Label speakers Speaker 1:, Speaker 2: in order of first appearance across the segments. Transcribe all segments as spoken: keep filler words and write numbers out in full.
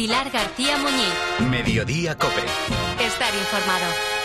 Speaker 1: Pilar García Muñiz.
Speaker 2: Mediodía COPE.
Speaker 1: Estar informado.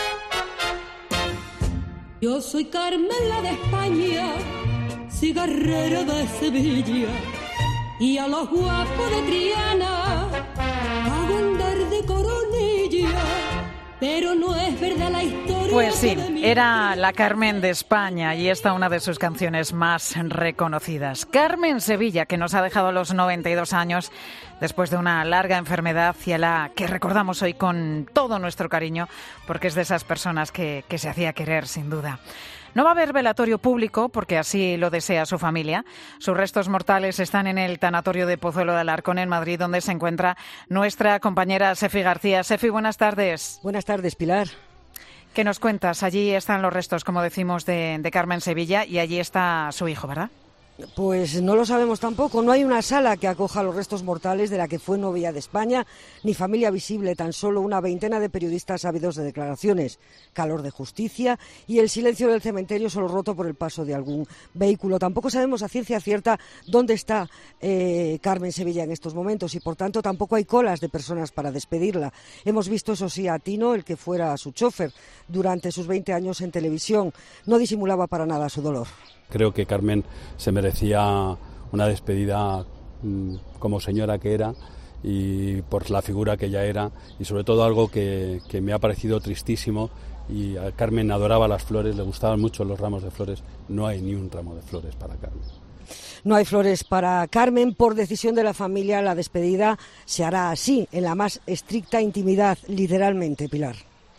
Speaker 3: Yo soy Carmen la de España, cigarrera de Sevilla, y a los guapos de Triana hago andar de coronilla, pero no es verdad la historia.
Speaker 4: Pues sí, era la Carmen de España y esta una de sus canciones más reconocidas. Carmen Sevilla, que nos ha dejado a los noventa y dos años después de una larga enfermedad y a la que recordamos hoy con todo nuestro cariño, porque es de esas personas que, que se hacía querer, sin duda. No va a haber velatorio público porque así lo desea su familia. Sus restos mortales están en el tanatorio de Pozuelo de Alarcón, en Madrid, donde se encuentra nuestra compañera Sefi García. Sefi, buenas tardes.
Speaker 5: Buenas tardes, Pilar.
Speaker 4: ¿Qué nos cuentas? Allí están los restos, como decimos, de, de Carmen Sevilla y allí está su hijo, ¿verdad?
Speaker 5: Pues no lo sabemos tampoco. No hay una sala que acoja los restos mortales de la que fue novia de España, ni familia visible, tan solo una veintena de periodistas ávidos de declaraciones, calor de justicia y el silencio del cementerio solo roto por el paso de algún vehículo. Tampoco sabemos a ciencia cierta dónde está eh, Carmen Sevilla en estos momentos y, por tanto, tampoco hay colas de personas para despedirla. Hemos visto, eso sí, a Tino, el que fuera su chofer durante sus veinte años en televisión. No disimulaba para nada su dolor.
Speaker 6: Creo que Carmen se merecía una despedida mmm, como señora que era y por la figura que ella era y sobre todo algo que, que me ha parecido tristísimo, y a Carmen adoraba las flores, le gustaban mucho los ramos de flores. No hay ni un ramo de flores para Carmen.
Speaker 5: No hay flores para Carmen. Por decisión de la familia, la despedida se hará así, en la más estricta intimidad, literalmente, Pilar.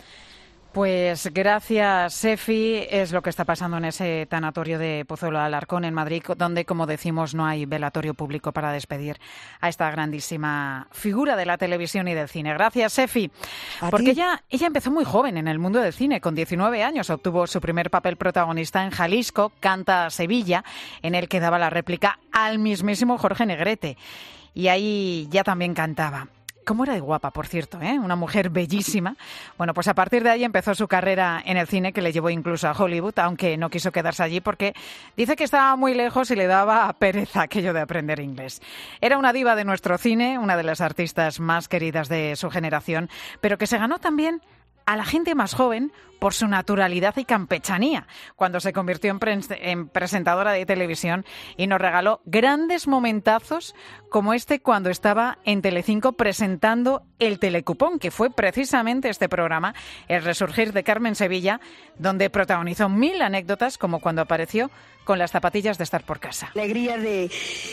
Speaker 4: Pues gracias, Sefi. Es lo que está pasando en ese tanatorio de Pozuelo de Alarcón, en Madrid, donde, como decimos, no hay velatorio público para despedir a esta grandísima figura de la televisión y del cine. Gracias, Sefi. Porque ella, ella empezó muy joven en el mundo del cine. Con diecinueve años obtuvo su primer papel protagonista en Jalisco, Canta Sevilla, en el que daba la réplica al mismísimo Jorge Negrete. Y ahí ya también cantaba. ¿Cómo era de guapa, por cierto, ¿eh? Una mujer bellísima. Bueno, pues a partir de ahí empezó su carrera en el cine, que le llevó incluso a Hollywood, aunque no quiso quedarse allí porque dice que estaba muy lejos y le daba pereza aquello de aprender inglés. Era una diva de nuestro cine, una de las artistas más queridas de su generación, pero que se ganó también a la gente más joven por su naturalidad y campechanía, cuando se convirtió en, pre- en presentadora de televisión y nos regaló grandes momentazos como este cuando estaba en Telecinco presentando El Telecupón, que fue precisamente este programa, el resurgir de Carmen Sevilla, donde protagonizó mil anécdotas, como cuando apareció con las zapatillas de estar por casa.
Speaker 7: Alegría de...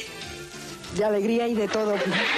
Speaker 7: de alegría y de todo.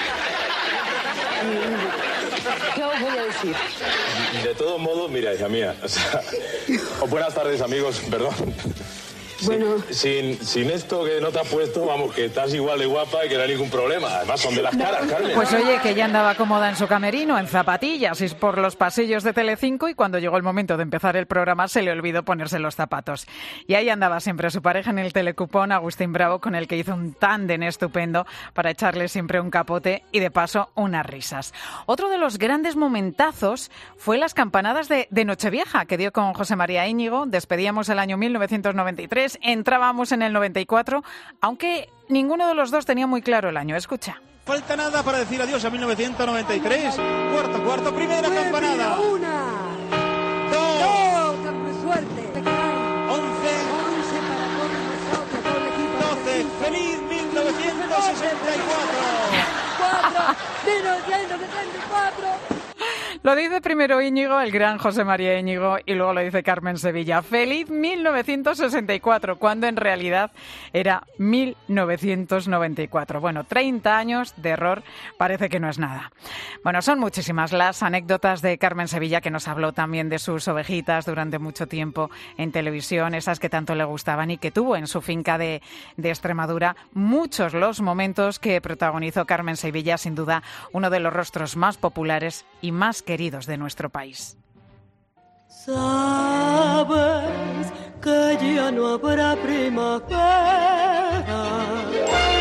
Speaker 7: ¿Qué os voy a decir?
Speaker 8: De todos modos, mira, hija mía, o sea, o buenas tardes, amigos, perdón.
Speaker 7: Bueno.
Speaker 8: Sin, sin esto que no te has puesto, vamos, que estás igual de guapa y que no hay ningún problema. Además, son de las caras, Carmen.
Speaker 4: Pues oye, que ella andaba cómoda en su camerino, en zapatillas y por los pasillos de Telecinco, y cuando llegó el momento de empezar el programa se le olvidó ponerse los zapatos. Y ahí andaba siempre su pareja en el Telecupón, Agustín Bravo, con el que hizo un tándem estupendo para echarle siempre un capote y, de paso, unas risas. Otro de los grandes momentazos fue las campanadas de, de Nochevieja, que dio con José María Íñigo. Despedíamos el año mil novecientos noventa y tres, entrábamos en el noventa y cuatro, aunque ninguno de los dos tenía muy claro el año. Escucha.
Speaker 9: Falta nada para decir adiós a mil novecientos noventa y tres. Cuarto, cuarto, primera Muy campanada.
Speaker 7: Una.
Speaker 9: Dos.
Speaker 7: Dos. Con suerte.
Speaker 9: Once.
Speaker 7: Once para todos nosotros, todo el equipo.
Speaker 9: Doce. Feliz mil novecientos sesenta y cuatro.
Speaker 7: Cuatro. mil novecientos sesenta y cuatro.
Speaker 4: Lo dice primero Íñigo, el gran José María Íñigo, y luego lo dice Carmen Sevilla. Feliz mil novecientos sesenta y cuatro, cuando en realidad era mil novecientos noventa y cuatro. Bueno, treinta años de error parece que no es nada. Bueno, son muchísimas las anécdotas de Carmen Sevilla, que nos habló también de sus ovejitas durante mucho tiempo en televisión, esas que tanto le gustaban y que tuvo en su finca de, de Extremadura. Muchos los momentos que protagonizó Carmen Sevilla, sin duda uno de los rostros más populares y más queridos de nuestro país.
Speaker 3: Sabes que ya no habrá primavera